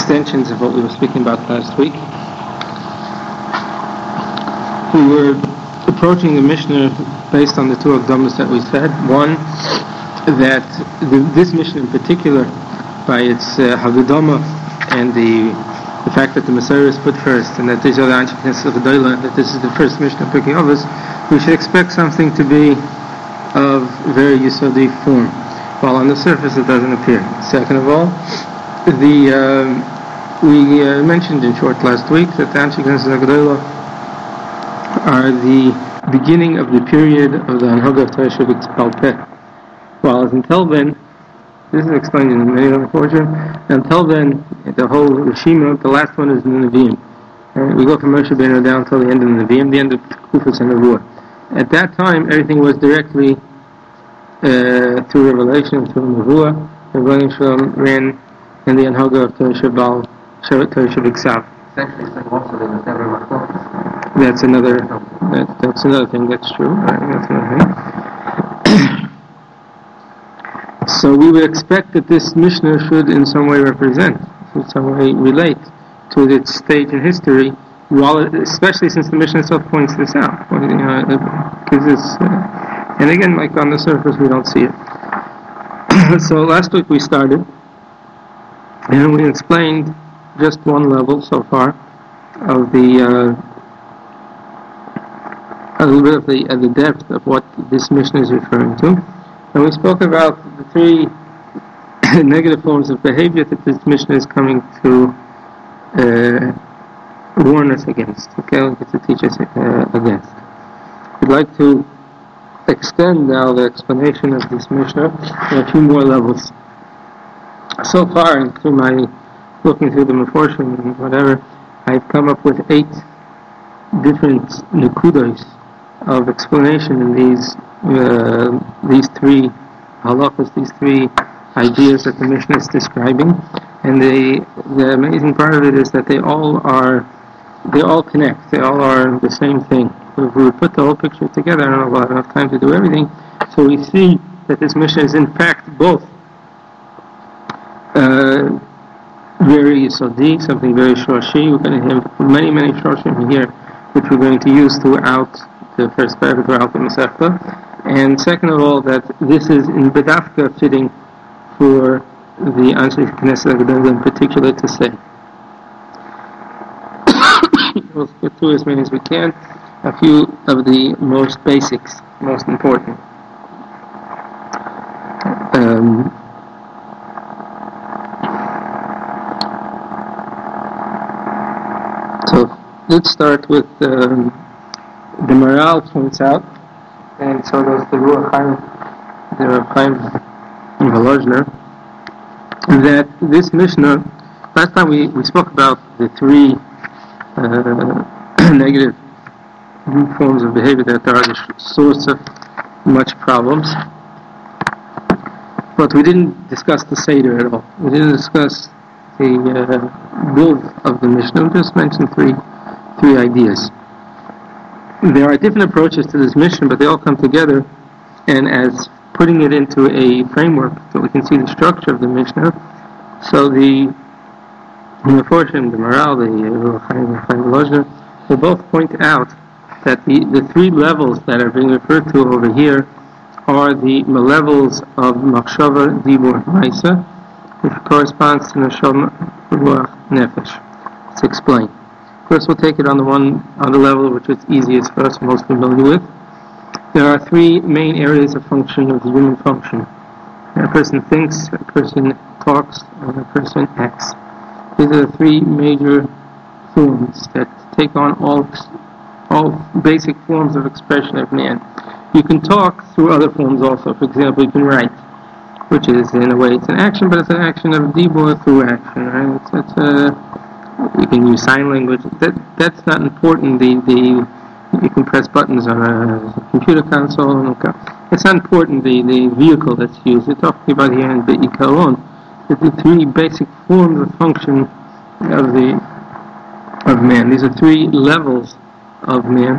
extensions of what we were speaking about last week. We were approaching the Mishnah based on the two Akdamas that we said. One, that this Mishnah in particular, by its Haggadama and the fact that the Messiah is put first, and that this is the first Mishnah Pirkei Avos, we should expect something to be of very Yesodi form, while on the surface it doesn't appear. Second of all, we mentioned in short last week that the Anshe Knesset HaGedolah are the beginning of the period of the Anhaga of Torah Shebikspal Peh. While until then, this is explained in many other portions, until then, the whole Rishima, the last one is the Nevi'im. We go from Moshe Rabbeinu down until the end of the Nevi'im, the end of Kufus and Nevuah. At that time, everything was directly through revelation, through Nevuah. The Rebbeinu Shalom ran in the Anhaga of Torah Shebiksav. That's another thing. That's true. That's another thing. So we would expect that this Mishnah should in some way represent, in some way relate to its stage in history, especially since the Mishnah itself points this out. And again, like on the surface, we don't see it. So last week we started, and we explained just one level so far of a little bit of the depth of what this Mishnah is referring to. And we spoke about the three negative forms of behavior that this Mishnah is coming to warn us against, to teach us against. We'd like to extend now the explanation of this Mishnah on a few more levels. So far, through my looking through the Meforshim and whatever, I've come up with 8 different nekudos of explanation in these 3 halachas, these 3 ideas that the Mishnah is describing. And the amazing part of it is that they all connect. They all are the same thing. So if we would put the whole picture together, I don't know if I'll have enough time to do everything. So we see that this Mishnah is in fact both very Yesodi, something very Shoshi. We're going to have many Shoshim here, which we're going to use throughout the first paragraph throughout the Masechta. And second of all, that this is in Bedafka fitting for the Anshe Knesset HaGedolah in particular to say. We'll get through as many as we can. A few of the most basics, most important. So let's start with the Maral points out, and so does the Ruach Chaim Volozhner, that this Mishnah, last time we spoke about the 3 negative forms of behavior that are the source of much problems, but we didn't discuss the Seder at all. We didn't discuss the build of the Mishnah. We just mentioned three ideas. There are different approaches to this Mishnah, but they all come together, and as putting it into a framework so we can see the structure of the Mishnah. So the Meforshim, the Maral, the Ruach Chaim Volozhner, they both point out that the 3 levels that are being referred to over here are the levels of Machshava, Dibur, Maisa, which corresponds to Neshama, Ruach, Nefesh. Let's explain. First, we'll take it on the level which is easiest for us, most familiar with. There are 3 main areas of function of the human function. A person thinks, a person talks, and a person acts. These are the 3 major forms that take on all basic forms of expression of man. You can talk through other forms also. For example, you can write, which is in a way it's an action, but it's an action of dibur through action. Right? You can use sign language. That's not important. You can press buttons on a computer console. It's not important the vehicle that's used. We're talking about here in the Ikaron. The 3 basic forms of function of man. These are 3 levels of man.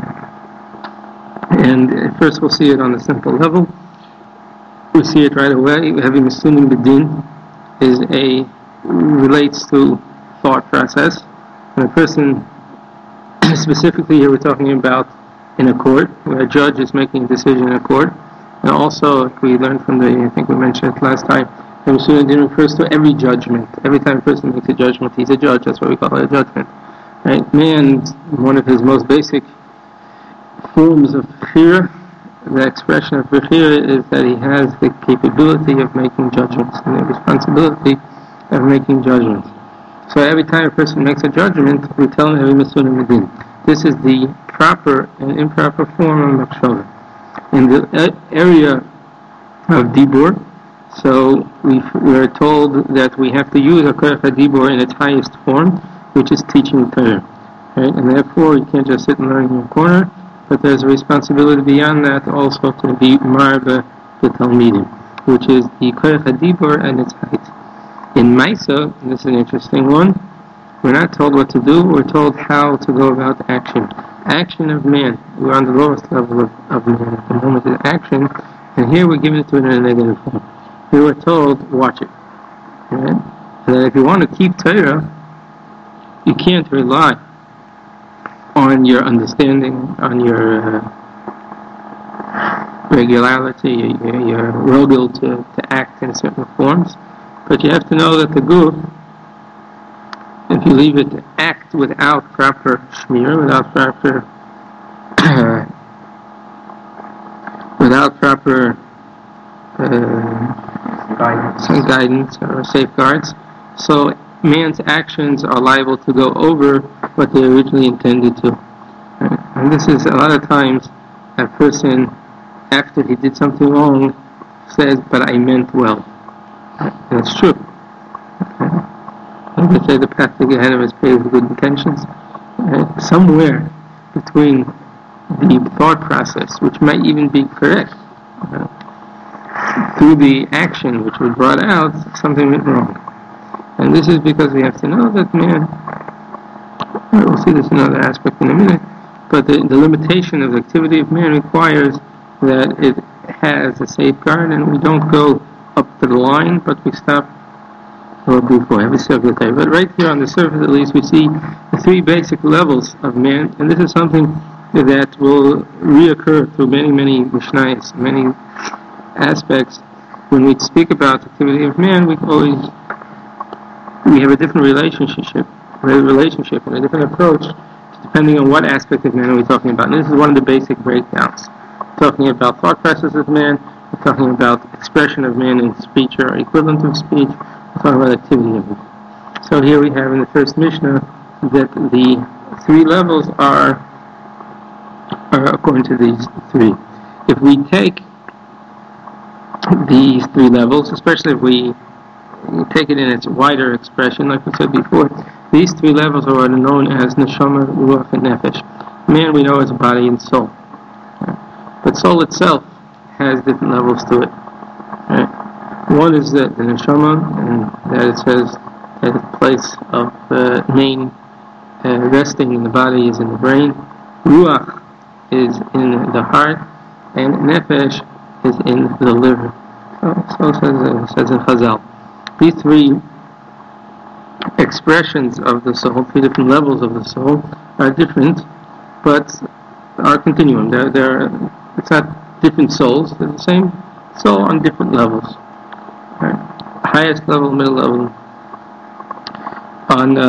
And first we'll see it on the simple level. We see it right away. Having Sunim B'din relates to thought process. When a person, specifically here we're talking about in a court, where a judge is making a decision in a court, and also we learned from I think we mentioned it last time, it refers to every judgment. Every time a person makes a judgment, he's a judge. That's why we call it a judgment. Right? Man, one of his most basic forms of fear, the expression of fear, is that he has the capability of making judgments and the responsibility of making judgments. So every time a person makes a judgment, we tell him every Masuna Medin. This is the proper and improper form of Machshava. In the area of Dibur, so we're told that we have to use Koach HaDibur in its highest form, which is teaching Torah. Right? And therefore, you can't just sit and learn in your corner, but there's a responsibility beyond that also to be Marba B'Talmidim, which is the Koach HaDibur and its height. In Maisa, and this is an interesting one, we're not told what to do, we're told how to go about action. Action of man. We're on the lowest level of man at the moment in action, and here we're given it to it in a negative form. Here we're told, watch it. Right? And then if you want to keep Torah, you can't rely on your understanding, on your regularity, your rogel to act in certain forms. But you have to know that the guf, if you leave it to act without proper shmir, without proper guidance or safeguards, so man's actions are liable to go over what they originally intended to. Right? And this is a lot of times a person, after he did something wrong, says, but I meant well. And it's true. They say the path to Gehenna is paved with good intentions. Right? Somewhere between the thought process, which might even be correct, through the action which was brought out, something went wrong. And this is because we have to know that man, we'll see this in another aspect in a minute, but the limitation of the activity of man requires that it has a safeguard, and we don't go up to the line, but we stop before every circuit day. But right here on the surface, at least, we see the three basic levels of man, and this is something that will reoccur through many Mishnayos, many aspects. When we speak about the activity of man, we have a different relationship and a different approach, depending on what aspect of man are we talking about. And this is one of the basic breakdowns. We're talking about thought process of man, we're talking about expression of man in speech or equivalent of speech, we're talking about activity of man. So here we have in the first Mishnah that the three levels are according to these three. If we take these three levels, especially if we take it in its wider expression, like we said before, these three levels are known as neshama, ruach, and nefesh. Man we know is body and soul. But soul itself has different levels to it. Right? One is the neshama, and that it says that the place of main resting in the body is in the brain. Ruach is in the heart, and nefesh is in the liver. So it says in Chazal. These three expressions of the soul, three different levels of the soul, are different, but are continuum. It's not different souls, they're the same soul on different levels. Right? Highest level, middle level. On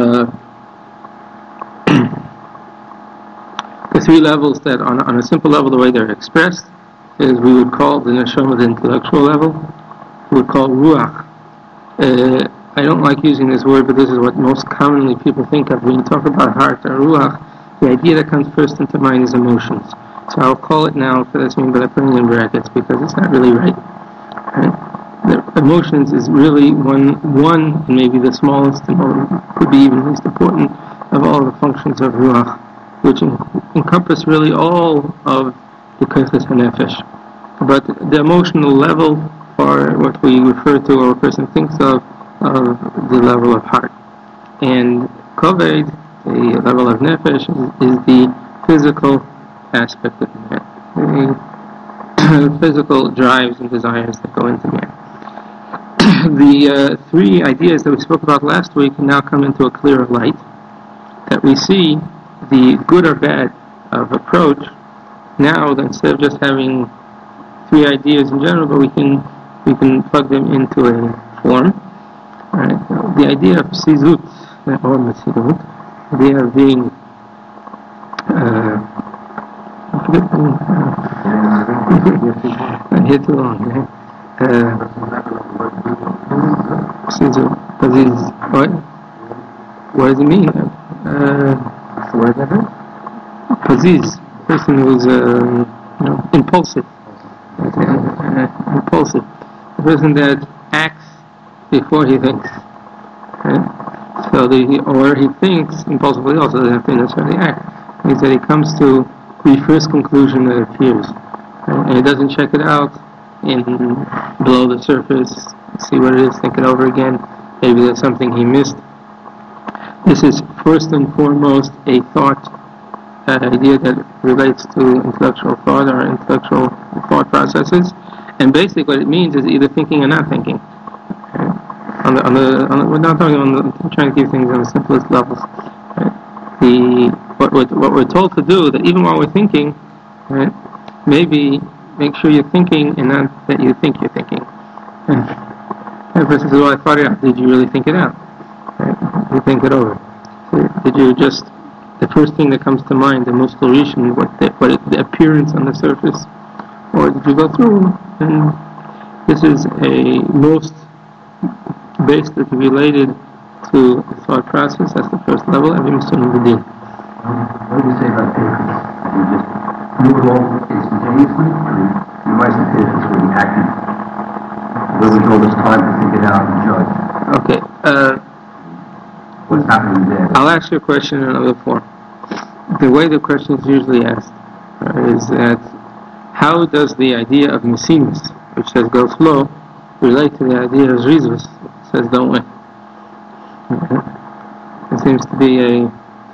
the three levels that, on a simple level, the way they're expressed, is we would call the neshama the intellectual level. We would call ruach. I don't like using this word, but this is what most commonly people think of when you talk about heart or ruach. The idea that comes first into mind is emotions. So I'll call it now for this meaning, but I put it in brackets because it's not really right. The emotions is really one, and maybe the smallest, and could be even least important of all the functions of ruach, which encompass really all of the koachos hanefesh. But the emotional level, or what we refer to or a person thinks of the level of heart. And koved, the level of nefesh, is the physical aspect of man, the physical drives and desires that go into man. the three ideas that we spoke about last week now come into a clearer light, that we see the good or bad of approach now, that instead of just having three ideas in general, but we can plug them into a form. Right? The idea of psizut, or metzidut, the idea of being I'm here too long. Psizut, what does it mean? Paziz, person who's impulsive. Impulsive. A person that acts before he thinks. Right? So or he thinks impulsively also, doesn't have to necessarily act. It means that he comes to the first conclusion that appears. Right? And he doesn't check it out below the surface, see what it is, think it over again. Maybe there's something he missed. This is first and foremost a thought, an idea that relates to intellectual thought or intellectual thought processes. And basically what it means is either thinking or not thinking. Okay? We're not talking we're trying to keep things on the simplest levels. Right? What we're told to do, that even while we're thinking, right, maybe make sure you're thinking and not that you think you're thinking. And the person says, well, I thought it out. Did you really think it out? Right? You think it over. So did you just, the first thing that comes to mind, the most original, the appearance on the surface, or did you go through? And this is a most basically related to the thought process. That's the first level. Every Muslim would do. What do you say about patience? You just move along instantaneously, or you might say patience with the action. Where we told us time to think it out and judge. Okay. What's happening there? I'll ask you a question in another form. The way the question is usually asked is that how does the idea of mesimus, which says go slow, relate to the idea of zrizus, which says don't win? Okay. It seems to be a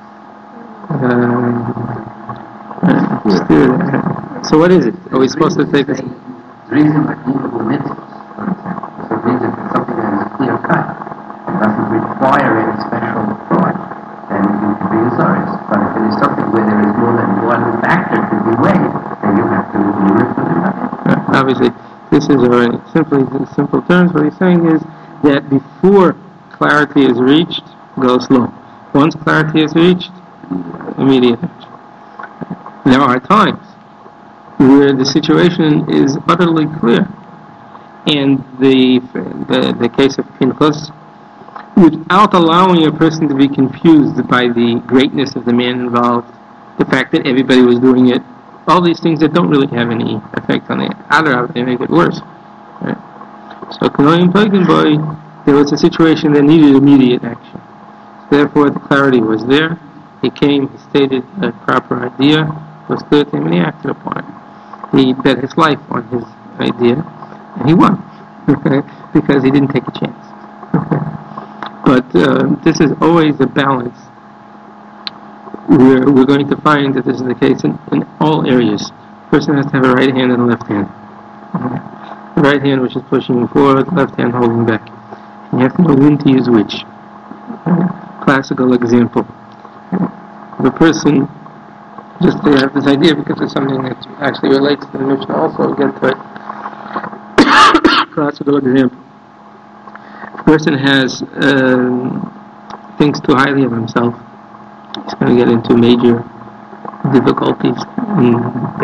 so what is it? Are we supposed to take this? Reason like movable mitzvahs, for example. So it means if it's something that is clear cut, it doesn't require any special thought, then you can be azarius. But if it is something where there is more than one factor to be weighed, then you have to live with it. Obviously, this is in simple terms. What he's saying is that before clarity is reached, go slow. Once clarity is reached, immediate action. There are times where the situation is utterly clear, and the case of Pinchas, without allowing a person to be confused by the greatness of the man involved, the fact that everybody was doing it, all these things that don't really have any effect on the other, they make it worse. Right? So Kanoim Boy, there was a situation that needed immediate action. Therefore, the clarity was there. He came, he stated a proper idea, was clear to him, and he acted upon it. He bet his life on his idea, and he won, because he didn't take a chance. But this is always a balance. We're going to find that this is the case in all areas. A person has to have a right hand and a left hand. The right hand which is pushing you forward, the left hand holding back. And you have to know when to use which. Classical example. The person, just to have this idea because it's something that actually relates to the Mishnah also, we'll get to it. Classical example. If a person thinks too highly of himself, he's going to get into major difficulties in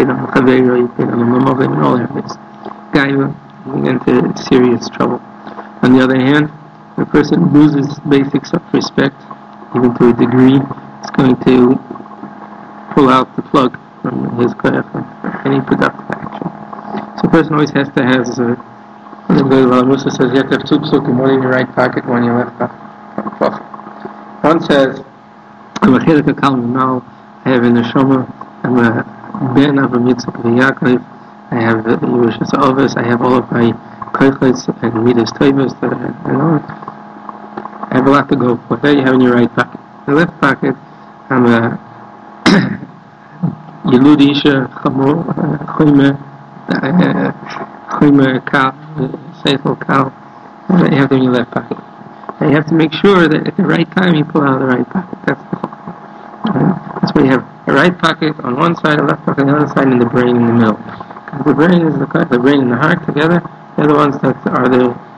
all areas. Guy will get into serious trouble. On the other hand, if a person loses basic self-respect, even to a degree, it's going to pull out the plug from his career for any productive action. So a person always has to have, the Musa says, you have to have two psukim, one in your right pocket, one in your left pocket. One says, I'm a chilek HaKalm now, I have a neshama, I'm a ben of a Yitzchak v'Yaakov, I have Yerushas Ovis, I have all of my koichets and midas toivos that I have a lot to go for. That you have in your right pocket. The left pocket, I'm a Yelud Isha Chomer Kal, Seichel Kal, that you have them in your left pocket. And you have to make sure that at the right time you pull out of the right pocket. That's the whole thing. That's why you have a right pocket on one side, a left pocket on the other side, and the brain in the middle. The brain is the brain and the heart together. They're the ones that are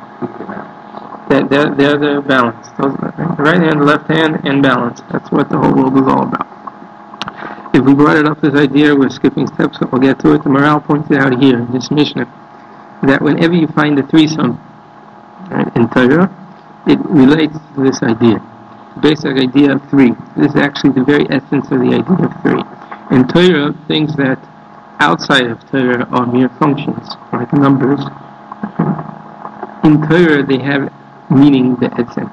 they're the balance. The right hand, the left hand, and balance. That's what the whole world is all about. If we brought it up, this idea, we're skipping steps, but we'll get to it. The Maharal pointed out here in this Mishnah that whenever you find a threesome, right, in Torah, it relates to this idea, the basic idea of three. This is actually the very essence of the idea of three. In Torah, things that outside of Torah are mere functions, like numbers. In Torah, they have meaning be'etzem.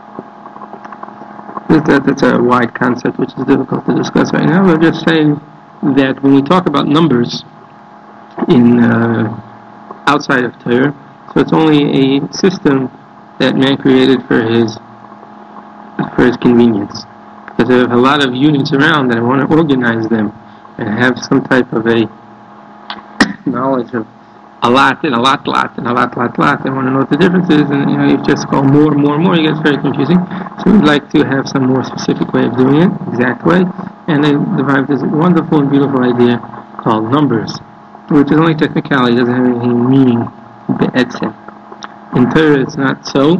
That's a wide concept which is difficult to discuss right now. We're just saying that when we talk about numbers in outside of Torah, so it's only a system that man created for his convenience. Because there are a lot of units around that I want to organize them and have some type of a knowledge of a lot and a lot and a lot. I want to know what the difference is, and you just call more, it gets very confusing. So we'd like to have some more specific way of doing it, exact way, and then derived this wonderful and beautiful idea called numbers, which is only technicality, doesn't have any meaning, be'etzem. In Torah it's not so.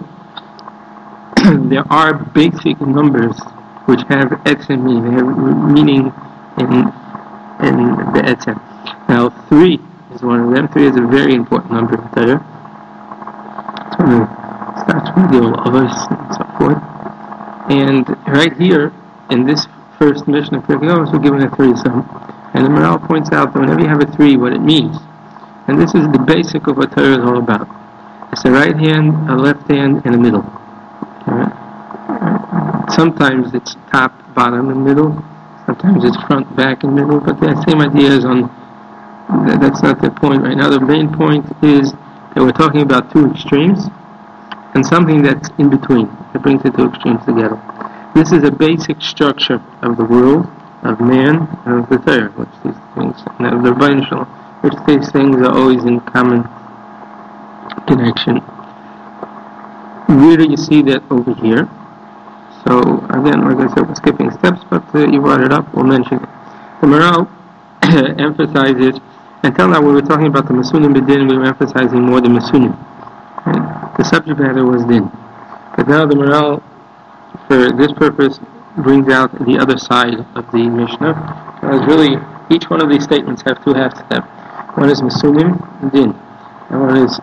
There are basic numbers which have etzem meaning, they have meaning in be'etzem. Now 3 is one of them. 3 is a very important number in Torah. It's one of the starts with the others and so forth. And right here, in this first Mishnah, we're given a threesome. And the Maharal points out that whenever you have a 3, what it means. And this is the basic of what Torah is all about. It's a right hand, a left hand, and a middle. Right? Sometimes it's top, bottom, and middle. Sometimes it's front, back, and middle. But the same idea is on. That's not the point right now. The main point is that we're talking about two extremes and something that's in between that brings the two extremes together. This is a basic structure of the world, of man, and of the Torah, which these things, and of the Rebbeinu Shalom, which these things are always in common connection. Where do you see that over here? So again, like I said, we're skipping steps, but you brought it up, we'll mention it. The Maharal emphasizes. Until now, when we were talking about the Masunim B'Din, we were emphasizing more the Masunim. Right? The subject matter was Din. But now the Maharal, for this purpose, brings out the other side of the Mishnah. Because really, each one of these statements have two halves to them. One is Masunim and Din. And one is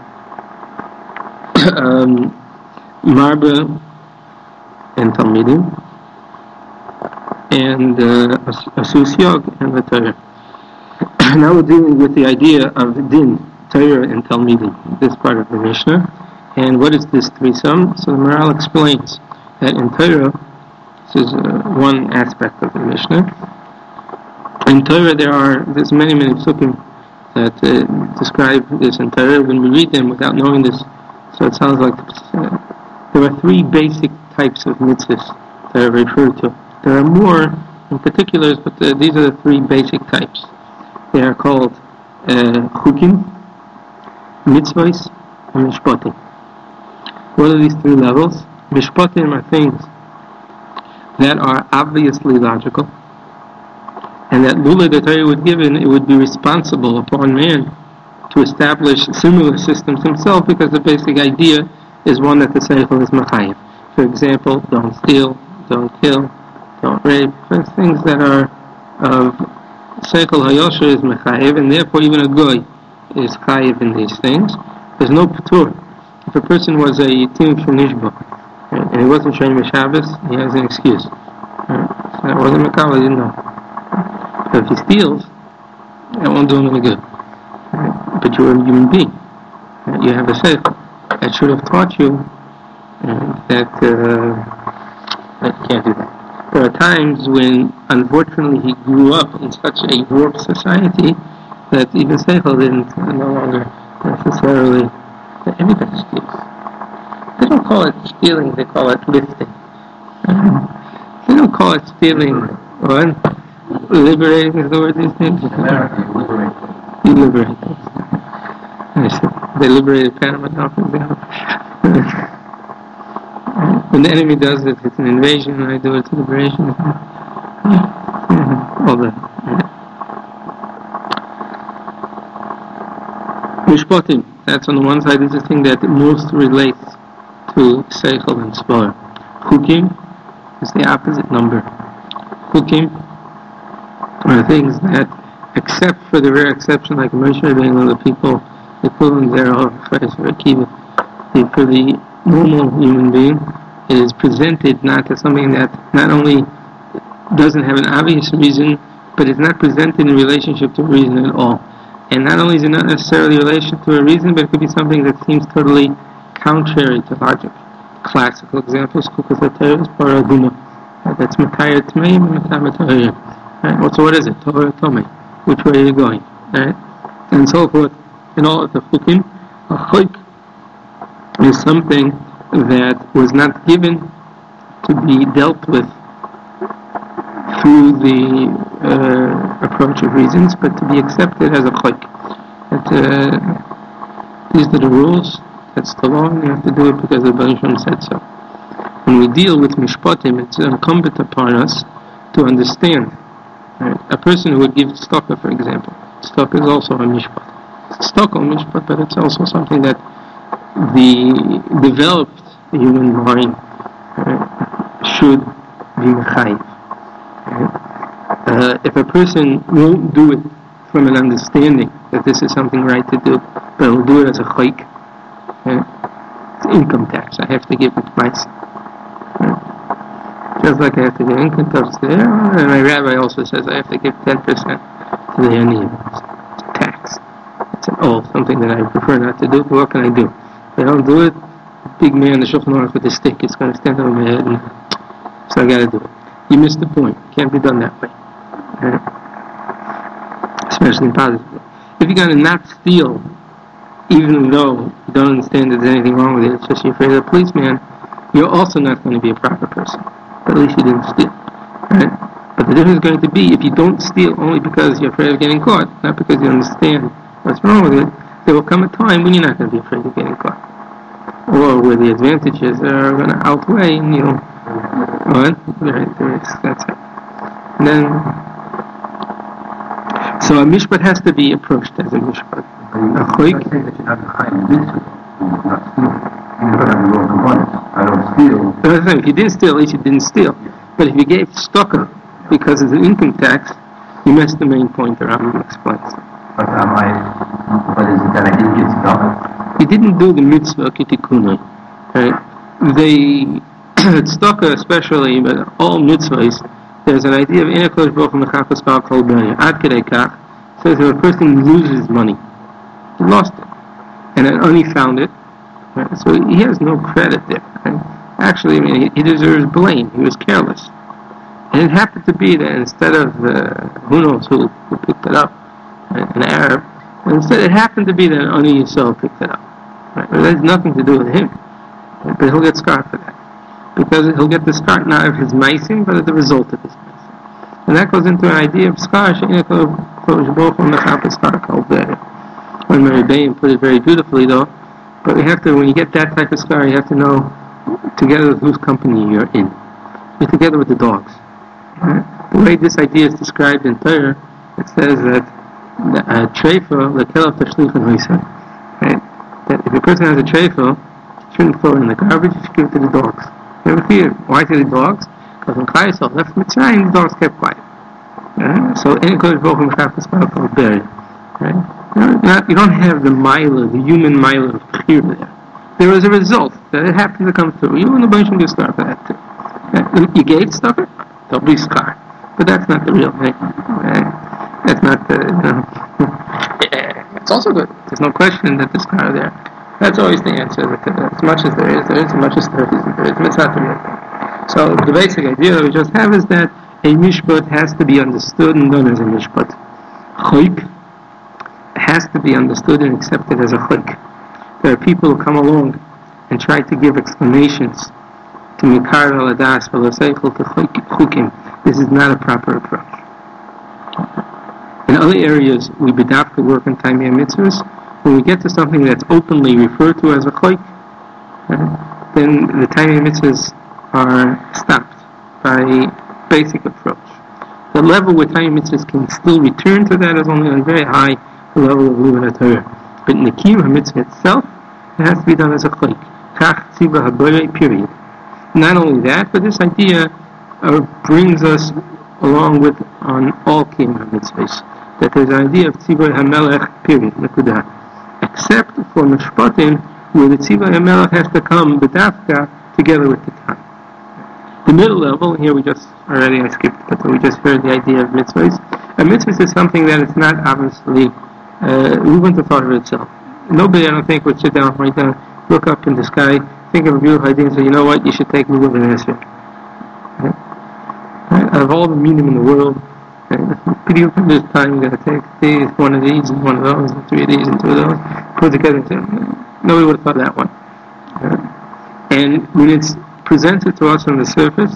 Marba and Talmidim. And Asusyog and the Torah. Now we're dealing with the idea of Din, Torah, and Talmidim, this part of the Mishnah. And what is this threesome? So the Maharal explains that in Torah, this is one aspect of the Mishnah. In Torah there's many psukim that describe this in Torah. When we read them without knowing this, so it sounds like there are 3 basic types of mitzvahs that are referred to. There are more in particulars, but these are the 3 basic types. They are called chukim, mitzvahs, and mishpatim. What are these 3 levels? Mishpatim are things that are obviously logical, and that lula the Torah would given, it would be responsible upon man to establish similar systems himself, because the basic idea is one that the seichel is mechayev. For example, don't steal, don't kill, don't rape. There's things that are of seichel hayosher is mechayev, and therefore even a goy is chayev in these things. There's no patur. If a person was a yitim from Nishba, right, and he wasn't shayim b'Shabbos, he has an excuse. Right? So that wasn't mekabel, he didn't know. But if he steals, that won't do him any good. Right? But you're a human being. Right? You have a seichel that should have taught you that you can't do that. There are times when, unfortunately, he grew up in such a warped society that even seichel didn't no longer necessarily. Everybody steals. They don't call it stealing; they call it lifting. They don't call it stealing. What? Liberating is the word these days. You liberate things. They liberated Panama now, for example. When the enemy does it, it's an invasion, and I do it, it's a liberation. All that. Mishpatim, that's on the one side, is the thing that most relates to Seichel and Svar. Chukim is the opposite number. Chukim are things that, except for the rare exception, like Moshe Rabbeinu, the people, the equivalent thereof, for the normal human being, it is presented not as something that not only doesn't have an obvious reason, but it's not presented in relationship to a reason at all. And not only is it not necessarily in relation to a reason, but it could be something that seems totally contrary to logic. Classical examples, Kukas HaTorah, Paraduma. That's Matayah Tmeim and Matayah. Right? So what is it? Torah Tomei. Which way are you going? Right? And so forth. In all of the Chukim, a Chok is something that was not given to be dealt with through the approach of reasons, but to be accepted as a chok. These are the rules, that's the law, and you have to do it because the Baruch Shem said so. When we deal with mishpatim, it's incumbent upon us to understand. Right? A person who would give tzedakah, for example, tzedakah is also a mishpat. It's tzedakah mishpat, but it's also something that the developed human mind should be mechayiv. If a person won't do it from an understanding that this is something right to do, but will do it as a chayk, it's income tax. I have to give it myself. Just like I have to give income tax there, and my rabbi also says I have to give 10% to the aniyim. It's a tax. It's something that I prefer not to do, but what can I do? If I don't do it, big man, the Shulchan Aruch with the stick, is going to stand on my head, and so I got to do it. You missed the point. Can't be done that way. Right? Especially positively. If you're going to not steal, even though you don't understand that there's anything wrong with it, it's just you're afraid of the policeman, you're also not going to be a proper person. But at least you didn't steal. Right? But the difference is going to be if you don't steal only because you're afraid of getting caught, not because you understand what's wrong with it, there will come a time when you're not going to be afraid of getting caught. Or where the advantages are going to outweigh and you'll... What? Right, that's it. And then... So a mishpat has to be approached as a mishpat. A choik... If you didn't steal, at least you didn't steal. But if you gave tzedakah because it's an income tax, you missed the main point the Rambam explains. But is it that I didn't get tzedakah? You didn't do the mitzvah kitikunai, right? Tzedakah especially, but all mitzvahs, there's an idea of Ein HaKadosh Baruch Hu Mechapes Ba'al Kol B'nai. Ad Kedei Kach says if a person loses money, he lost it, and an ani found it, right? So he has no credit there. Right? Actually, he deserves blame. He was careless, and it happened to be that instead of who knows who picked it up, right, an Arab. Instead, it happened to be that Ani Yisrael picked it up. Right? It has nothing to do with him. Right? But he'll get scarred for that. Because he'll get the scar not of his meisim, but as the result of his meisim. And that goes into an idea of scar. When Mary Bain put it very beautifully, though. But we have to, when you get that type of scar, you have to know together with whose company you're in. You're together with the dogs. Right? The way this idea is described in Torah, it says that treifa lekelav tashlich and hoisai. Right? That if a person has a treifa, you shouldn't throw it in the garbage. You should give it to the dogs. You ever fear? Why to the dogs? Because when Klal Yisrael left Mitzrayim, the dogs kept quiet. So Ein HaKadosh Baruch Hu Mechapes Ba'al Kol B'nai. Right? You don't have the milah, the human milah of fear there. There is a result that it happened to come through. You and the bunch of get scarred for that too. You gave stuff, they'll be scarred. But that's not the real thing. Right? That's not the, it's also good. There's no question that the scar there. That's always the answer. As much as there is, as much as there isn't. It's not the real thing. So the basic idea that we just have is that a mishpat has to be understood and done as a mishpat. Chayk has to be understood and accepted as a chayk. There are people who come along and try to give explanations to mikar al-adas v'lo-seichel to chukim. This is not a proper approach. In other areas, we bedavka work in time mitzvahs. When we get to something that's openly referred to as a chayk, then the tiny mitzvahs are stopped by basic approach. The level where tiny mitzvahs can still return to that is only on a very high level of Limud HaTorah. But in the Kiyum HaMitzvah itself, it has to be done as a chlik. Kach tzivah haborei, period. Not only that, but this idea brings us along with on all Kiyum HaMitzvahs, that there's an idea of tzivah hamelech, period, nekudah. Except for mishpatim, where the tzivah hamelech has to come b'dafka together with the time. The middle level, here I skipped, but we just heard the idea of mitzvahs. A mitzvah is something that is not obviously, we wouldn't have thought of it itself. Nobody, I don't think, would sit down, right down, look up in the sky, think of a beautiful idea and say, you know what, you should take Lulav and Esrog. Out of all the medium in the world, this time you're going to take one of these and one of those, and three of these and two of those, put together and say, nobody would have thought that one. And when it's presented to us on the surface,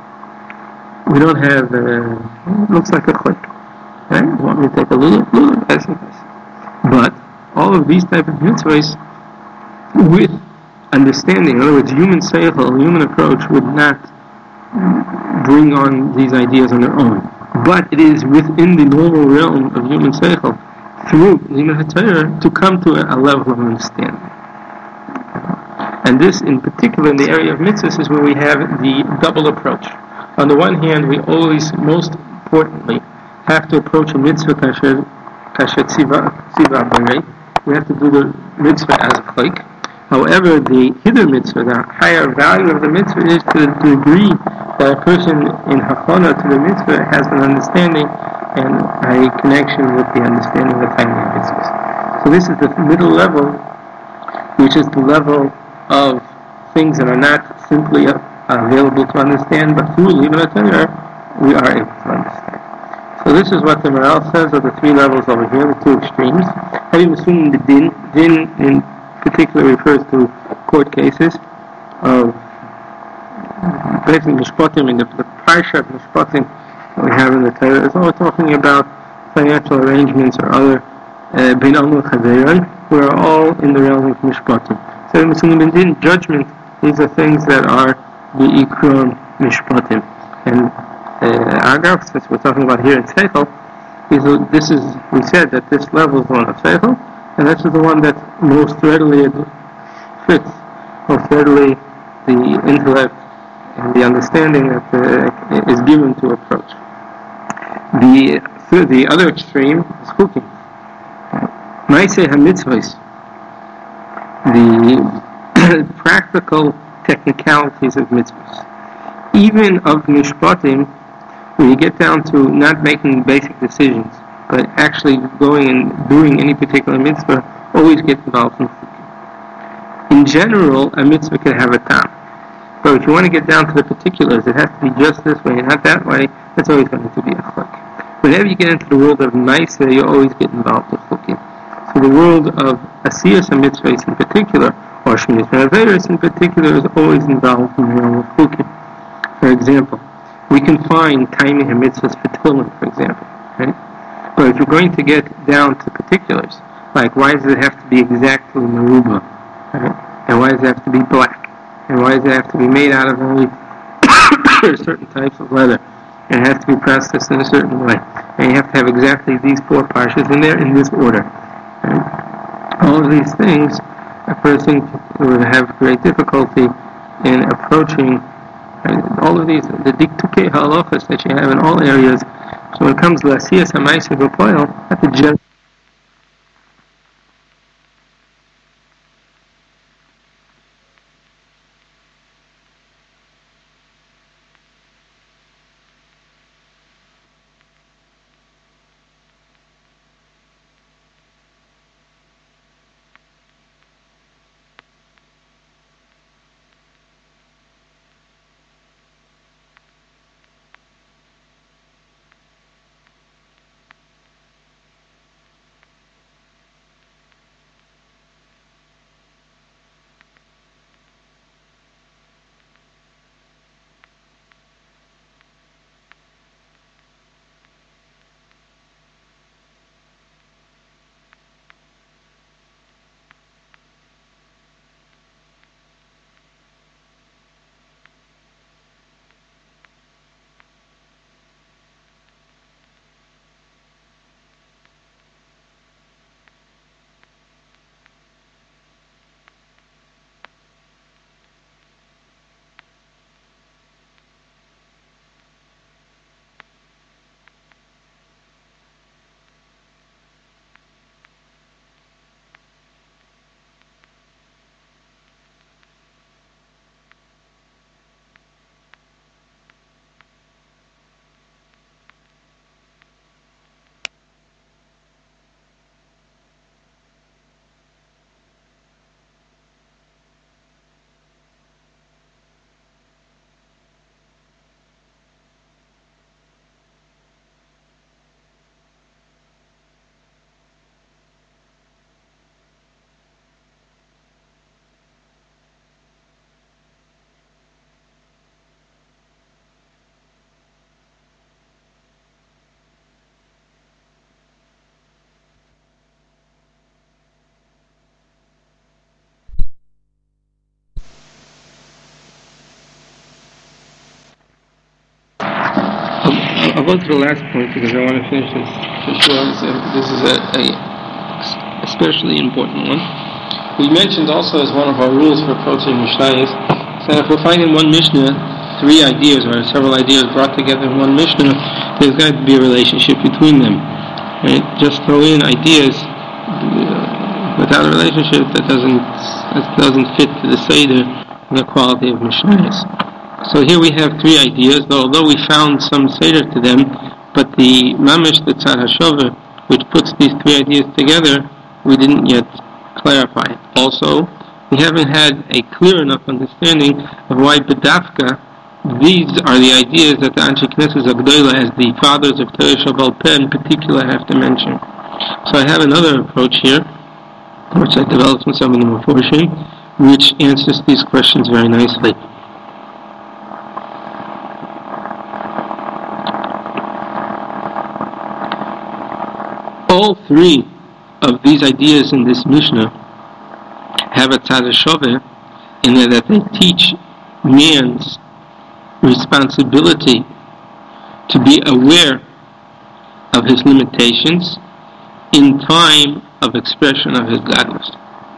we don't have, it looks like a click. Right? You want me to take a Lulav, that's it. But all of these type of mitzvahs, with understanding, in other words, human seichel, human approach would not bring on these ideas on their own. But it is within the normal realm of human seichel, through Limud HaTorah, to come to a level of understanding. And this, in particular, in the area of mitzvahs, is where we have the double approach. On the one hand, we always, most importantly, have to approach a mitzvah kasher tzivah b'rei. We have to do the mitzvah as a chlik. However, the hiddur mitzvah, the higher value of the mitzvah, is to the degree that a person in hachana to the mitzvah has an understanding and a connection with the understanding of tiny mitzvahs. So this is the middle level, which is the level of things that are not simply available to understand, but through Limud HaTorah, we are able to understand. So this is what the Maharal says of the three levels over here, the two extremes. Having assumed the din in particular refers to court cases of basically mishpatim, in the parsha of mishpatim that we have in the Torah. It's all talking about financial arrangements or other bin amul chaveron, who are all in the realm of mishpatim. So in din, judgment, these are things that are bi'ikron mishpatim. And Agav, since we're talking about here in Seichel, we said that this level is one of Seichel, and this is the one that most readily fits, most readily the intellect and the understanding that is given to approach. The other extreme is Chukim. Maaseh HaMitzvahs, the practical technicalities of mitzvahs. Even of mishpatim, when you get down to not making basic decisions, but actually going and doing any particular mitzvah, always get involved in chukim. In general, a mitzvah can have a tam. But if you want to get down to the particulars, it has to be just this way and not that way, that's always going to be a chlik. Whenever you get into the world of maaseh, you always get involved with chukim. So the world of asiyas and mitzvahs in particular, or shmiras v'averos in particular, is always involved in the realm of chukim. For example, we can find timing and mitzvahs for tefillin, for example, right? But if you're going to get down to particulars, like why does it have to be exactly meruba, right? And why does it have to be black? And why does it have to be made out of only certain types of leather? And it has to be processed in a certain way. And you have to have exactly these four parshas in there in this order. Right? All of these things, a person would have great difficulty in approaching. All of these, the diktukei halachas that you have in all areas. So when it comes to asiyas ha'maaseh b'poel, that's a general. go to the last point because I want to finish this for sure. This is a especially important one. We mentioned also as one of our rules for approaching Mishnayos that if we're finding one Mishnah, three ideas or several ideas brought together in one Mishnah, there's got to be a relationship between them. Right? Just throw in ideas without a relationship that doesn't fit to the Seder and the quality of Mishnayos. So here we have three ideas, although we found some Seder to them, but the Mamish, the Tzad HaShover, which puts these three ideas together, we didn't yet clarify it. Also, we haven't had a clear enough understanding of why B'dafka, these are the ideas that the Anshe Knesset Agdola, as the fathers of Torah Sheba'al Peh in particular, have to mention. So I have another approach here, which I developed from some of the Meforshim, which answers these questions very nicely. All three of these ideas in this Mishnah have a Tzad HaShoveh in that they teach man's responsibility to be aware of his limitations in time of expression of his godliness.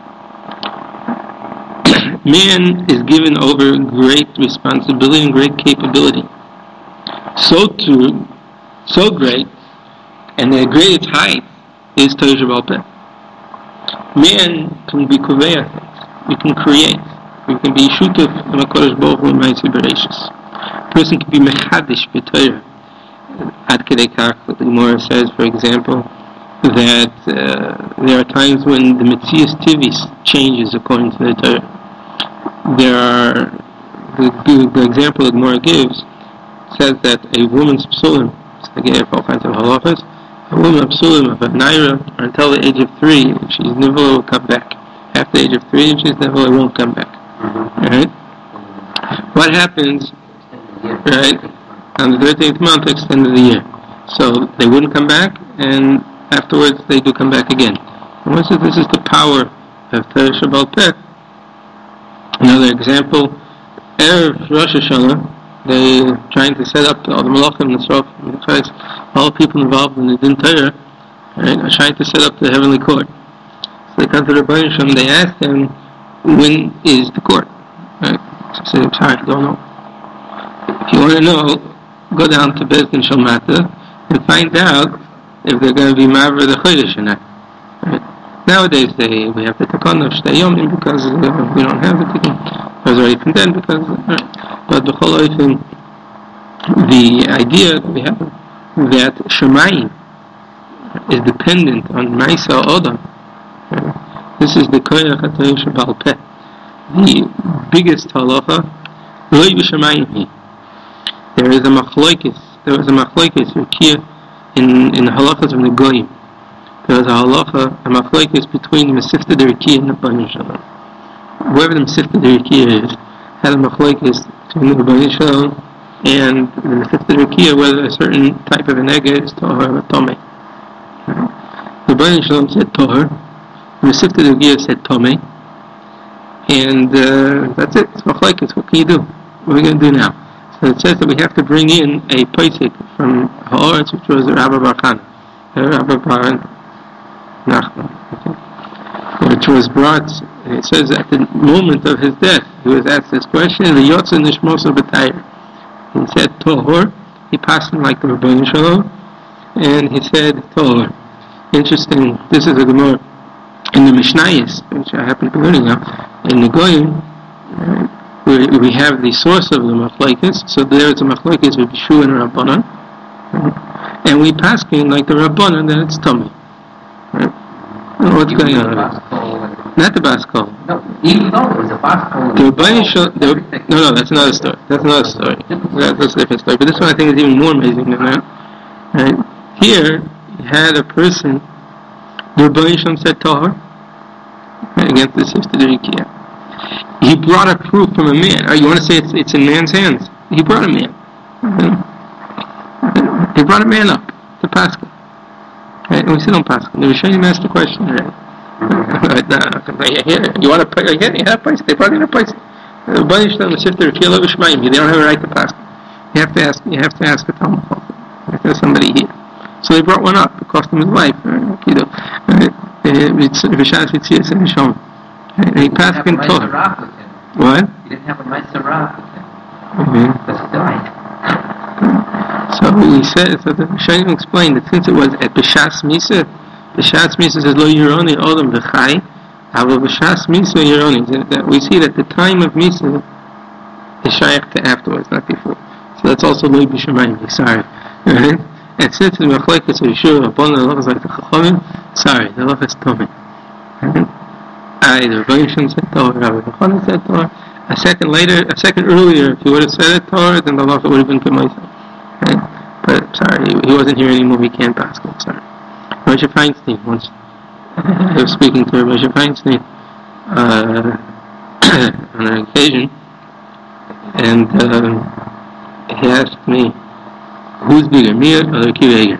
Man is given over great responsibility and great capability. So great, and the greatest height is Torah Sheba'al Peh. Man can be kuveya things. We can create. We can be shutuf in HaKadosh Baruch Hu Ma'aseh Bereishis. A person can be mechadish b'Torah. Ad Kedei Kach, the Gemara says, for example, that there are times when the Metzias Tivis changes according to the Torah. There are, the example the Gemara gives says that a woman's psulim, so they give all kinds of halachas, a woman of psulim of a naira until the age of 3, if she's nivela, will come back. After the age of 3, if she's nivela, won't come back. Right? What happens, right, on the 13th month, extended the year. So they wouldn't come back, and afterwards they do come back again. And this is the power of Torah Sheba'al Peh. Another example, Erev Rosh Hashanah, they're trying to set up all the malachim and so all the people involved in the Din Torah, right, are trying to set up the heavenly court. So they come to the Rebbeinu Shem, they ask them, when is the court? Right? So they say, I'm sorry, I don't know. If you want to know, go down to Beis Din Shel Mata and find out if they're going to be Ma'aver the Chodesh or not. Right? Nowadays we have the Takon of Shtei Yomim because we don't have the Takon. It was already condemned because, but the whole thing, the idea that we have that Shemayim is dependent on Ma'isa Odom. This is the Koyach HaTorah Sheba'al Peh. The biggest halacha, Loi B'Shemayim Hi. There is a machlokes in the halachas of the Goyim. There is a machlokes between the Mesivta Derikiyah and the Rebbeinu Shalom. Whoever the Mesivta Derikiyah is, had a machlokes between the Rebbeinu Shalom and the Mesivta Derikiyah whether a certain type of a nega is Tohar or Tomei. The Rebbeinu Shalom said Tohar, the Mesivta Derikiyah said Tomei, and that's it. It's machlokes. What can you do? What are we going to do now? So it says that we have to bring in a posek from Haaretz, which was Rabbi Bar Nachman, which was brought, and it says at the moment of his death, he was asked this question, the Yotze Nishmosa B'Tayr. He said, Tohor. He passed him like the Rebbeinu Shalom, and he said, Tohor. Interesting, this is a Gemara in the Mishnayos, which I happen to be learning now, in the Goyim, we have the source of the machlokes, so there is a machlokes with Yeshua and Rabbanan, and we pass in like the Rabbanan that it's Tomei. Right? What's going on? Not the Baskol. No, even though it was a Baskol. No, that's another story. That's a different story. But this one I think is even more amazing than that. Right? Here, you had a person, the Rebbeinu Shem said Tohar, against the Mesivta Derikiyah. He brought a proof from a man. You want to say it's in man's hands? He brought a man. He brought a man up to Pascha. Right? And we said on Pascha. The Rishonim asked the question already. You want to pay? You have a price. They brought in a price. They don't have a right to Pascha. You have to ask the Talmud. There's somebody here. So they brought one up. It cost him his life. And he passed in Torah. What? He didn't have a Maisarah with him. Mm-hmm. That's died. So he said, so the Shainim explained that since it was at B'Shas Misa says, Lo Yeroni Odom B'Chai, Ava B'Shas Misa Yeroni. That we see that the time of Misa is shaykh to afterwards, not before. So that's also Lo B'Shemayim, sorry. Right? And since the Mechlekes of Yeshua, upon the Lachas like the Chachamim, sorry, the Lachas Tomei. Either Rabbi Yishon said Torah, Rabbi Yochanan said Torah. A second earlier, if he would have said it Torah, then the Lachas would have been K'maisa. Right? But sorry, he wasn't here anymore. We can't pass him. Sorry. Moshe Feinstein once I was speaking to Moshe Feinstein on an occasion, and he asked me, "Who's bigger, me or the Kiveger?"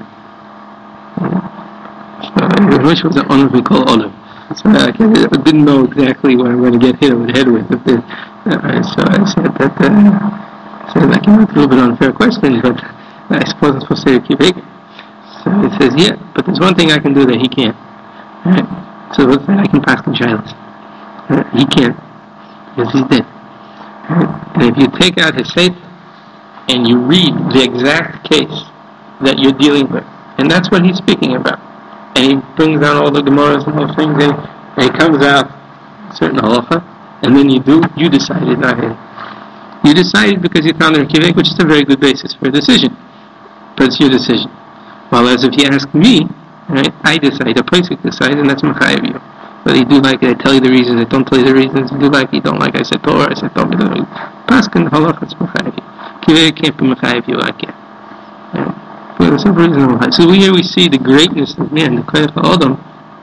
So Moshe was an honor we call Olam. So I didn't know exactly what I'm going to get hit over the head with. So I said that. So that came out a little bit unfair question, but I suppose I'm supposed to say Kiveger. So he says, yeah, but there's one thing I can do that he can't. Right? So what's that? I can pass the Shilas. He can't, because he's dead. Right? And if you take out his Sefer and you read the exact case that you're dealing with, and that's what he's speaking about, and he brings down all the Gemaras and those things, and he comes out certain halacha, and then you decided, not him. You decided because you found the Kivek, which is a very good basis for a decision. But it's your decision. While as if you ask me, right, I decide, a Pesach decide, and that's Mechayev you. Whether you do like it, I tell you the reasons, I don't tell you the reasons, you do like it, you don't like it, I said Torah, I said don't be the reasons. Paskin, halacha, it's Mechayev you. Kivek can't be Mechayev you, I can't. Right? For the simple reason of So here we see the greatness of man, the Koyach HaOdam.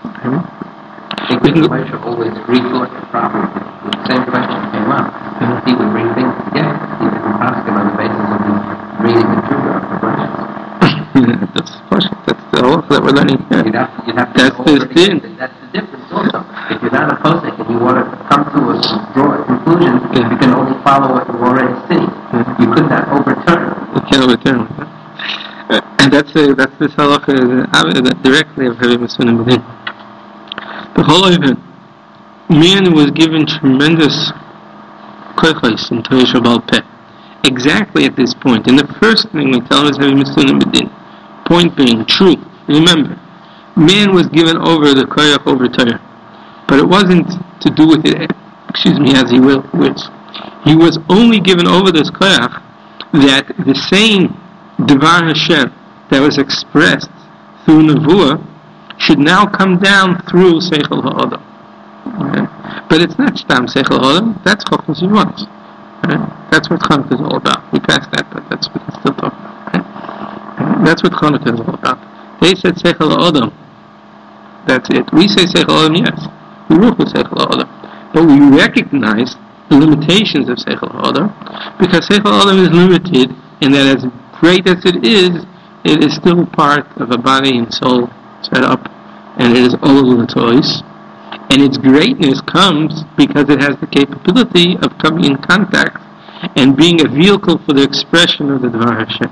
I think Moshe always rethought the problem. The same question came up. He would bring things together. He would ask him on the basis of his reading the Torah of the questions. That's the whole that we're learning here. You'd have to that's the thing. That's the difference also. If you're not a Pesach and you want to come to draw a conclusion, you can only follow what you already see. You could not overturn. You can't overturn. And that's this halacha directly of Rabbi Masunim Bedin. The whole event, man was given tremendous koichos in Torah Shabbal Peh. Exactly at this point. And the first thing we tell him is Rabbi Masunim Bedin. Point being, true. Remember, man was given over the koyach over Torah. But it wasn't to do with it, as he wills. He was only given over this koyach that the same Devar Hashem that was expressed through Nevuah should now come down through Seichel HaOdam. Right? But it's not Stam Seichel HaOdam, that's Chochmas Yivons. Right? That's what Chanukah is all about. We passed that, but that's what we can still talk about. Right? That's what Chanukah is all about. They said Seichel HaOdam. That's it. We say Seichel HaOdam, yes. We work with Seichel HaOdam. But we recognize the limitations of Seichel HaOdam because Seichel HaOdam is limited in that as great as it is still part of a body and soul set up, and it is all the toys. And its greatness comes because it has the capability of coming in contact and being a vehicle for the expression of the Dvar Hashem.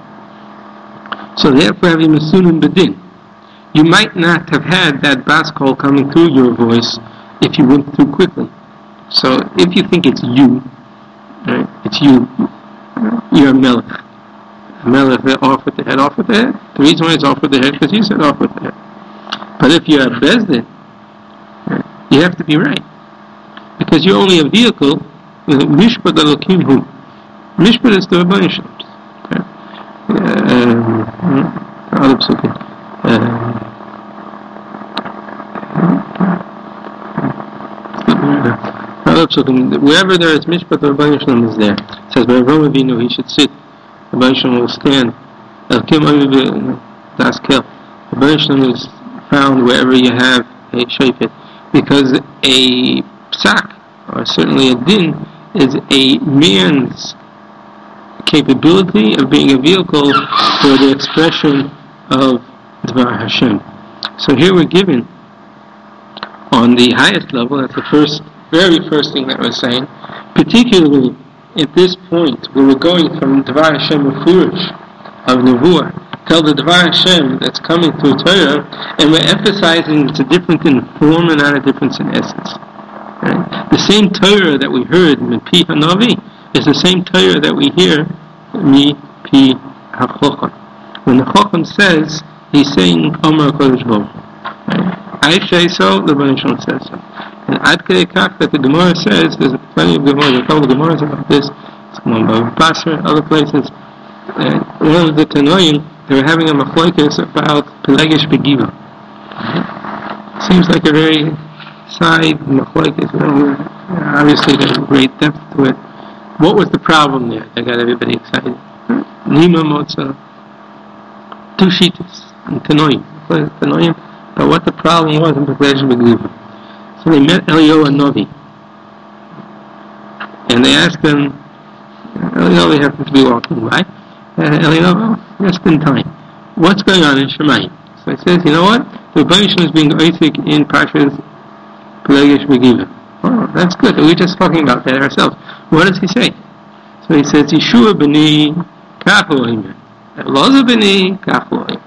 So therefore, having Masunim Bedin, you might not have had that bas kol coming through your voice if you went through quickly. So if you think it's you, right, it's you, you're a melech. A melech off with the head, off with the head. The reason why it's off with the head because you said off with the head. But if you're a bezdin, you have to be right. Because you're only a vehicle. Mishpat Elokim Hu. Mishpat is the Rabban Shem. Other psukim. Wherever there is Mishpat, the Rabban Shem is there. It says, by Avraham Avinu, he should sit. The Rabban Shem will stand. Elkim Aviv Daskel. The Rabban Shem is found wherever you have a shayfet. Because a psak, or certainly a din, is a man's capability of being a vehicle for the expression of Dvar Hashem. So here we're given, on the highest level, that's the very first thing that we're saying, particularly at this point where we're going from Dvar Hashem Mefurish of Nevuah tell the Dvar Hashem that's coming through Torah, and we're emphasizing it's a difference in form and not a difference in essence. Right? The same Torah that we heard in Pi Hanavi is the same Torah that we hear Mi Pi HaChocham. When the Chocham says, he's saying Omer Kodesh Baruch. I say so, the Rebbeinu Shalom says so. And Ad Kedei Kach that the Gemara says, there's plenty of Gemara, there are a couple of Gemaras about this, it's come on by Passer, other places. One of the Tanoim, they were having a machlokes about Pelegish Begiva. Seems like a very side machlokes. Obviously there's great depth to it. What was the problem there that got everybody excited? Nima Motza, two Shittas, and Tanoim. But what the problem was in Pelegish Begiva. So they met Eliyahu Hanavi. And they asked him, Eliyahu happened to be walking by, Eliyahu, just in time. What's going on in Shemayim? So he says, you know what? The Rebbeinu Shalom is being oisik in Parshas Pelegish Begiva. Oh, that's good. We're just talking about that ourselves. What does he say? So he says, Yeshua b'ni kach Elohim. Elazar b'ni kach Elohim.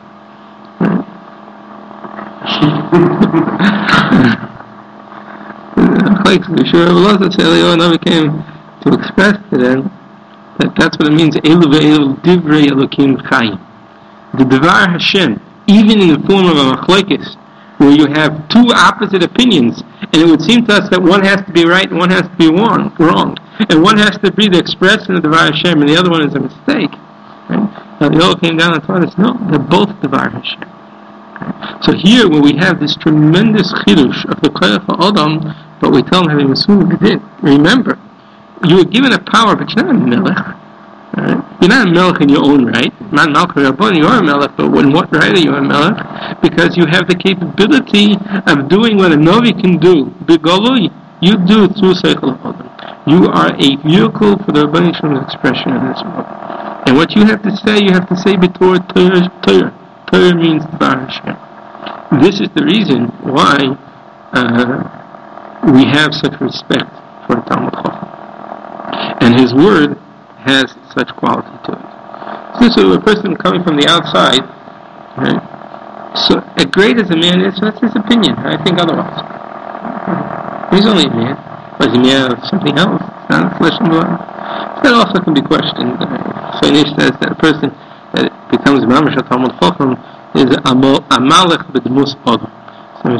Yeshua Elazar said, Eliyahu Hanavi came to express to them that's what it means, Elu ve'elu divrei Elokim chayim. The Dvar Hashem, even in the form of a machlokes, where you have two opposite opinions, and it would seem to us that one has to be right and one has to be wrong, and one has to be the expression of the Dvar Hashem and the other one is a mistake. Right? Now the Olah came down and taught us, no, they're both Dvar Hashem. Right? So here, when we have this tremendous chidush of the Koyach HaAdam, but we tell them having assumed they did. Remember, you were given a power, but you're not a melech. Right? You're not a melech in your own right. Not Malchus Rabbon, you are a melech, but in what right are you a melech? Because you have the capability of doing what a Novi can do. B'galui, you do it through Seichel HaAdam. You are a vehicle for the Rebbeinu Shalom's expression in this world. And what you have to say b'tor Torah. Torah means Dvar Hashem. This is the reason why we have such respect for the Talmud Chacham. And his word has such quality to it. This is a person coming from the outside, right? So, as great as a man is, that's his opinion. I think otherwise. He's only a man. Was he made of something else? It's not flesh and blood. That also can be questioned. Sainish says that a person that becomes Mamash Talmud Chacham is a malech b'dmus adam. So,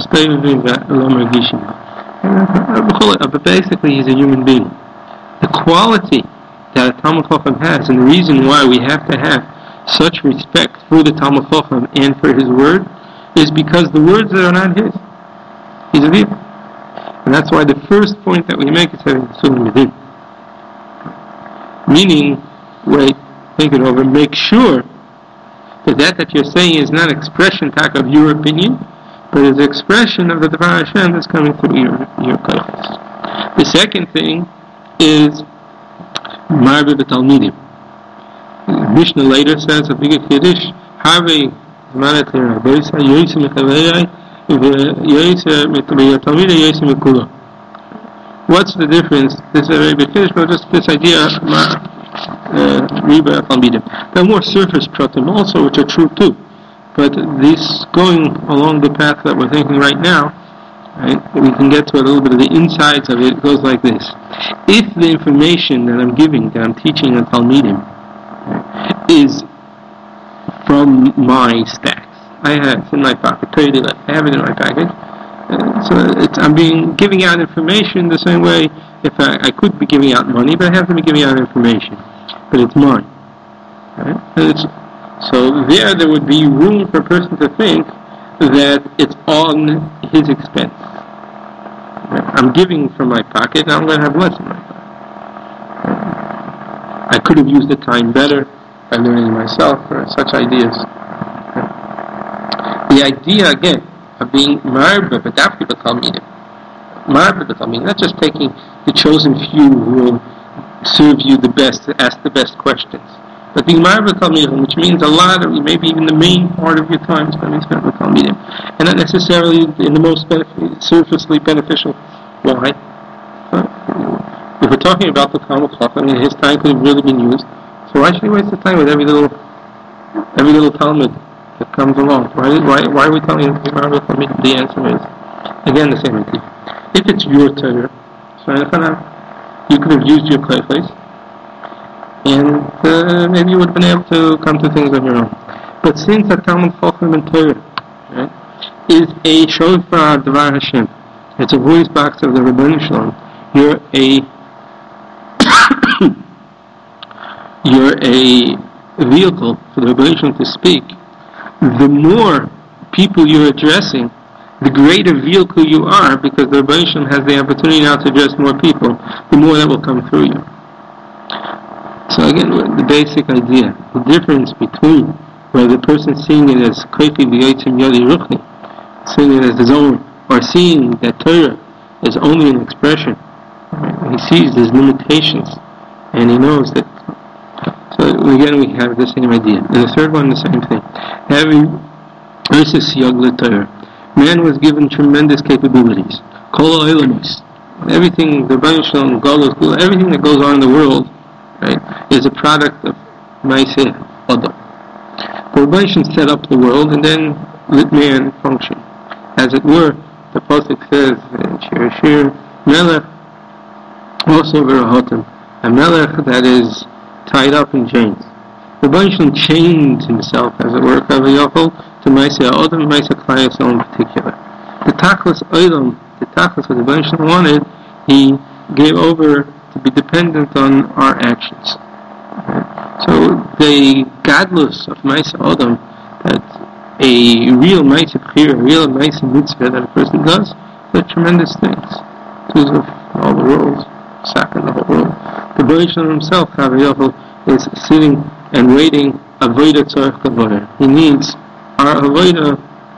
but basically, he's a human being. The quality that a Talmud Chacham has, and the reason why we have to have such respect for the Talmud Chacham and for his word, is because the words that are not his, he's a vehicle. And that's why the first point that we make is having Sulam Yadin. Meaning, think it over, make sure that you're saying is not expression of your opinion, but is expression of the Dvar Hashem that's coming through your kodesh. The second thing is Marbe B'Talmidim. Mishnah later says a big Kiddush, Harvey Zmanet L'Rabbeisa Yoyse Mechavei V'Yoyse M'Talmidei Yoyse M'Kula. What's the difference? This is a very big Kiddush, but just this idea of Riba Talmidim. There are more surface pratim also, which are true too. But this going along the path that we're thinking right now, right, we can get to a little bit of the insides of it. It goes like this. If the information that I'm giving, that I'm teaching on Talmidim, right, is from my stacks, I have it in my pocket, I have it in my package, so I'm giving out information the same way if I could be giving out money, but I have to be giving out information. But it's mine. Right? And so there would be room for a person to think that it's on his expense. I'm giving from my pocket, and I'm going to have less in my pocket. I could have used the time better by learning myself or such ideas. The idea, again, of being marba b'dafki b'talmidim. Marba b'talmidim, not just taking the chosen few who will serve you the best, ask the best questions. But being marba b'talmidim, which means a lot of, maybe even the main part of your time is going to be spent with talmidim. And not necessarily in the most surfacely beneficial. Why? If we're talking about the Talmud Chacham, his time could have really been used. So why should he waste his time with every little every little Talmud that comes along. Why are we telling the answer is, again, the same idea. If it's your Torah, you could have used your Kleifes, and maybe you would have been able to come to things on your own. But since the Talmud Chacham and Torah, right, is a shofar Dvar Hashem, it's a voice box of the Rebbeinu Shalom, you're a vehicle for the Rebbeinu Shalom to speak. The more people you're addressing, the greater vehicle you are, because the Rebbeinu Shalom has the opportunity now to address more people, the more that will come through you. So again, the basic idea, the difference between whether the person seeing it as Kofi B'yotzim Yodi Ruchni, seeing it as his own, or seeing that Torah is only an expression. Right? He sees his limitations, and he knows that. So again, we have the same idea. And the third one, the same thing. Having versus Yog Torah. Man was given tremendous capabilities. Kol ha'olamus. Everything, the Rebbeinu Shalom, Golus, everything that goes on in the world, right, is a product of Maaseh Adam. The Rebbeinu Shalom set up the world, and then let man function. As it were, the Pasuk says in Shir Shir, Melech, also V'rahotim, a Melech that is tied up in chains. The Rebbeinu Shalom chained himself, as it were, to Maaseh Adam, Maaseh Klal Yisrael in particular. The Tachlis Adam, the Tachlis what the Rebbeinu Shalom wanted, he gave over to be dependent on our actions. So the godless of Maaseh Adam, that a real Maaseh Bechira, a real Maaseh Mitzvah that a person does, are tremendous things. Tools of all the world, sacking the whole world. The Rebbeinu Shalom himself, is sitting and waiting, Avodah Tzarech Kavodah. He needs our Avodah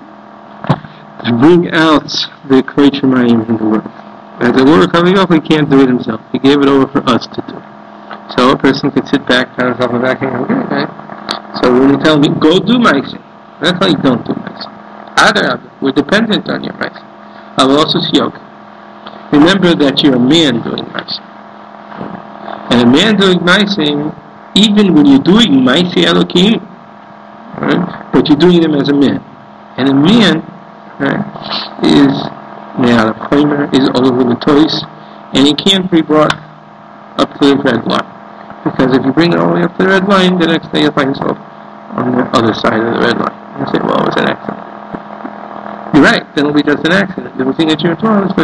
to bring out the Kriyat Shemayim in the world. As a work of he can't do it himself. He gave it over for us to do. So a person could sit back, pat himself on the back, and go, okay, right? So when you tell me, go do Maaseh, that's why you don't do Maaseh. We're dependent on your Maaseh. I will also see, okay. Remember that you're a man doing Maaseh. And a man doing Maaseh, even when you're doing Maaseh Elokim, right, but you're doing them as a man. And a man, right, is made out of chaymer, is all over the toys, and he can't be brought up to the red line. Because if you bring it all the way up to the red line, the next day you'll find yourself on the other side of the red line. You say, well, it was an accident. You're right, then it'll be just an accident. The thing that you're doing is, but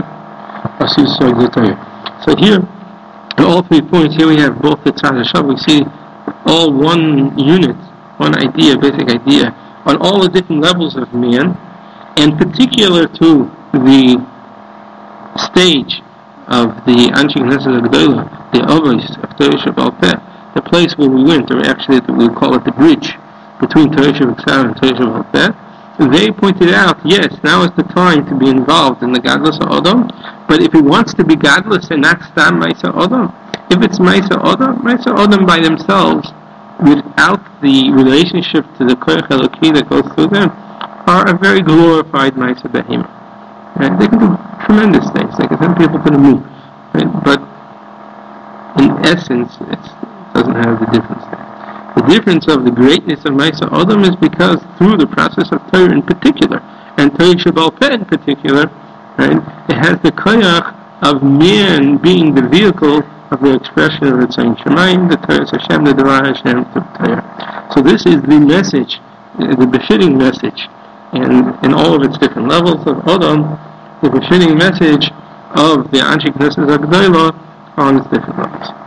so here, at all 3 points, here we have both the Tzad HaShav, we see all one unit, one idea, basic idea, on all the different levels of man, and particular to the stage of the Anshe Knesset HaGedolah, the Avos of Torah Sheba'al Peh, the place where we went, or actually we call it the bridge between Torah Sheba'al and Torah Sheba'al Peh. They pointed out, yes, now is the time to be involved in the Gadlus Adam, but if he wants to be godless and not Stam Maaseh Adam, if it's Maaseh Adam by themselves, without the relationship to the Koyach Eloki that goes through them, are a very glorified Maaseh Behemah. Right? They can do tremendous things. They can send people to the moon. Right? But in essence, it doesn't have the difference there. The difference of the greatness of Maaseh Adam is because through the process of Torah in particular, and Torah Sheba'al Peh in particular, right, it has the koyach of man being the vehicle of the expression of the Tzayim Shemayim, the Torah Hashem, the Dvar Hashem, the Torah. So this is the message, the befitting message, and in all of its different levels of Adam, the befitting message of the Anshe Knesset HaGedolah on its different levels.